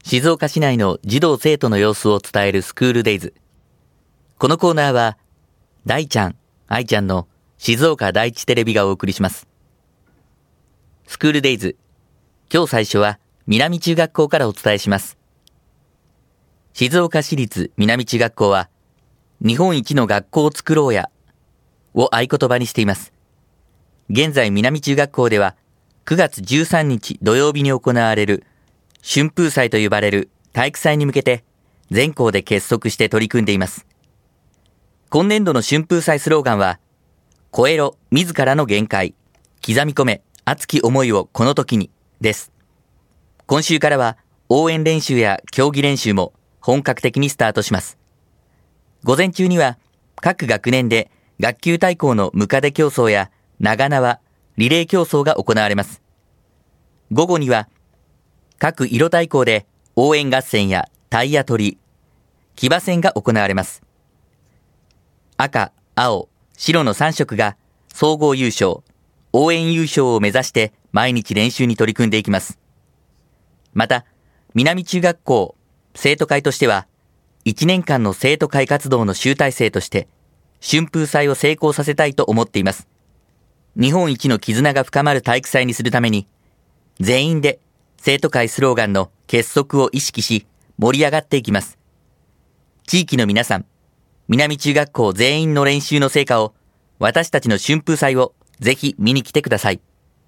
静岡市内の児童生徒の様子を伝えるスクールデイズ。このコーナーは、大ちゃん、愛ちゃんの静岡第一テレビがお送りします。スクールデイズ。今日最初は南中学校からお伝えします。静岡市立南中学校は、日本一の学校を作ろうやを合言葉にしています。現在南中学校では、9月13日土曜日に行われる春風祭と呼ばれる体育祭に向けて全校で結束して取り組んでいます。今年度の春風祭スローガンは、超えろ自らの限界、刻み込め熱き思いをこの時にです。今週からは応援練習や競技練習も本格的にスタートします。午前中には各学年で学級対抗のムカデ競争や長縄、リレー競争が行われます。午後には各色対抗で応援合戦やタイヤ取り、騎馬戦が行われます。赤、青、白の3色が総合優勝、応援優勝を目指して毎日練習に取り組んでいきます。また、南中学校生徒会としては、1年間の生徒会活動の集大成として、春風祭を成功させたいと思っています。日本一の絆が深まる体育祭にするために、全員で生徒会スローガンの結束を意識し盛り上がっていきます。地域の皆さん、南中学校全員の練習の成果を、私たちの春風祭をぜひ見に来てください。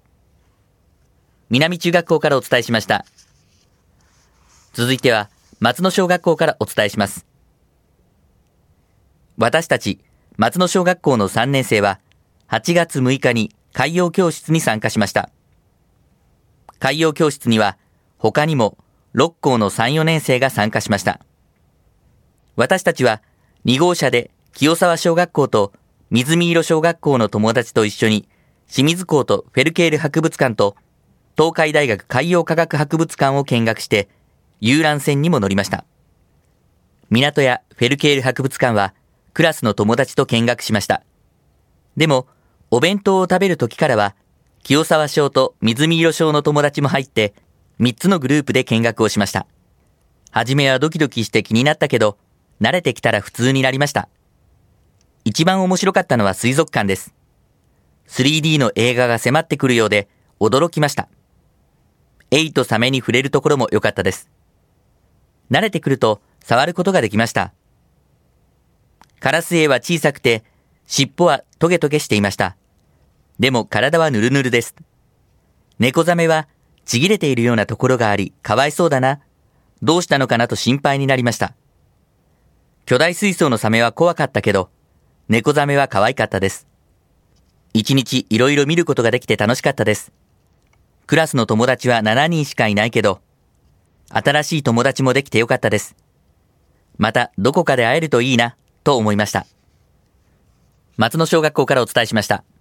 南中学校からお伝えしました。続いては松野小学校からお伝えします。私たち松野小学校の3年生は8月6日に海洋教室に参加しました。海洋教室には他にも6校の3、4年生が参加しました。私たちは2号車で清沢小学校と水見色小学校の友達と一緒に清水港とフェルケール博物館と東海大学海洋科学博物館を見学して遊覧船にも乗りました。港やフェルケール博物館はクラスの友達と見学しました。でもお弁当を食べる時からは清沢小と水見色小の友達も入って3つのグループで見学をしました。はじめはドキドキして気になったけど、慣れてきたら普通になりました。一番面白かったのは水族館です。3D の映画が迫ってくるようで驚きました。エイとサメに触れるところも良かったです。慣れてくると触ることができました。カラスエイは小さくて尻尾はトゲトゲしていました。でも体はヌルヌルです。猫ザメはちぎれているようなところがありかわいそうだな。どうしたのかなと心配になりました。巨大水槽のサメは怖かったけど、猫ザメは可愛かったです。一日いろいろ見ることができて楽しかったです。クラスの友達は7人しかいないけど、新しい友達もできてよかったです。またどこかで会えるといいな、と思いました。松野小学校からお伝えしました。